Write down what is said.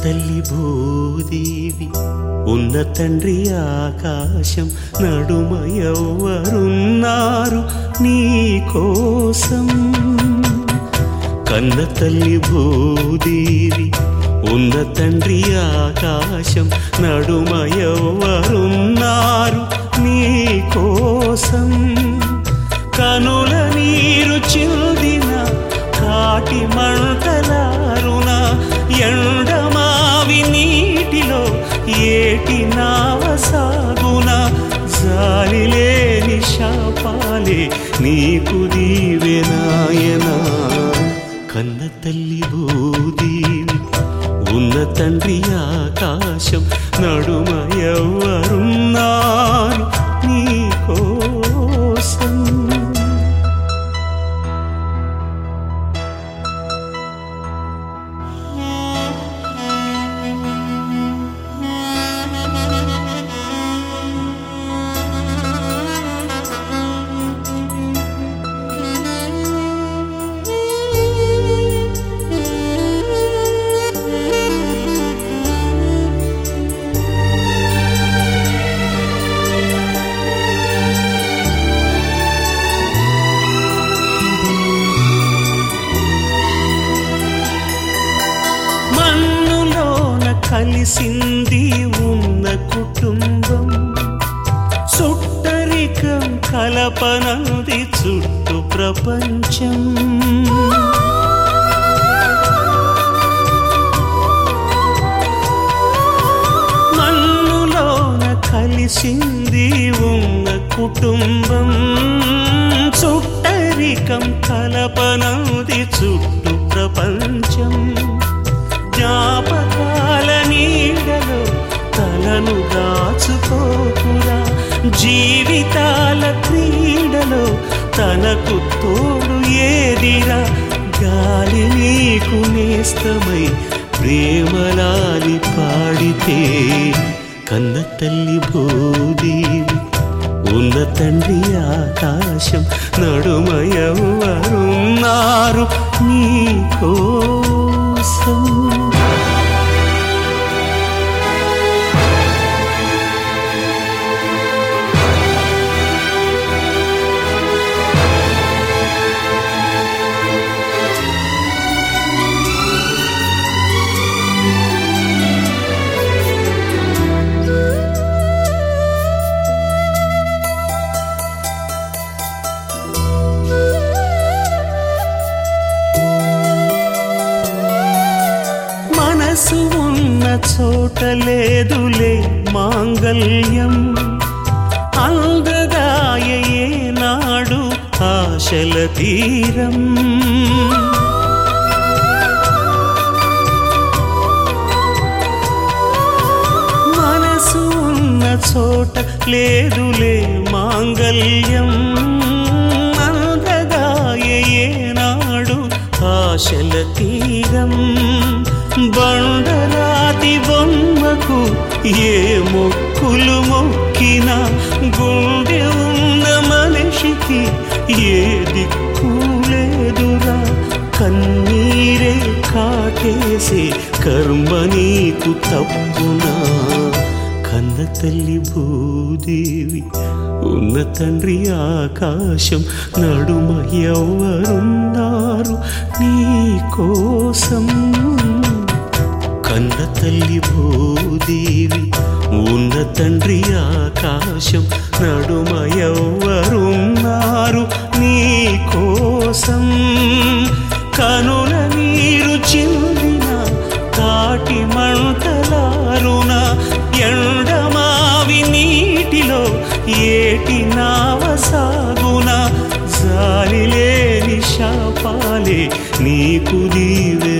తల్లి భూదేవి ఉన్న తండ్రి ఆకాశం నడుమ ఎవ్వరున్నారు నీ కోసం. కన్న తల్లి భూదేవి ఉన్న తండ్రి ఆకాశం నడుమ ఎవ్వరున్నారు నీ కోసం. కనుల నీరు చిందిన కాటి మంటలారున ఎండమావి నీటిలో ఏటి నావ సాగున జాలి లేని శాపాలే నీకు దీవెనాయనా. కన్న తల్లి భూదేవి ఉన్న తండ్రి ఆకాశం నడుమ ఎవ్వరున్నారు నీ కోసం. కలిసింది ఉన్న కుటుంబం సుట్టరికం కలపనంది చుట్టూ ప్రపంచం. మన్నులోన కలిసింది ఉన్న కుటుంబం సుట్టరికం కలపనంది చుట్టూ ప్రపంచం. జ్ఞాపకాల నీడలో తలను దాచుకోకురా జీవితాల క్రీడలో తనకు తోడు ఏదిరా. గాలి నీకు నేస్తమై ప్రేమలాలి పాడితే కన్న తల్లి భూదేవి ఉన్న తండ్రి ఆకాశం నడుమ ఎవ్వరున్నారు నీ కోసం. మనసు ఉన్న చోట లేదులే మాంగళ్యం అందదాయ ఏనాడు ఆశల తీరం. మనసు ఉన్న చోట లేదులే మాంగళ్యం అందదాయ ఏనాడు ఆశల తీరం. బండరాతి బొమ్మకు ఏ మొక్కులు మొక్కినా గుండె ఉన్న మనిషికి ఏ దిక్కు లేదురా. కన్నీరే కాటేసే కర్మ నీకు తప్పునా. కన్న తల్లి భూదేవి ఉన్న తండ్రి ఆకాశం నడుమ ఎవ్వరున్నారు నీ కోసం. కన్న తల్లి భూదేవి ఉన్న తండ్రి ఆకాశం నడుమ ఎవ్వరున్నారు నీ కోసం. కనుల నీరు చిందిన కాటి మంటలారున ఎండమావి నీటిలో ఏటి నావ సాగున జాలి లేని శాపాలే నీకు దీవె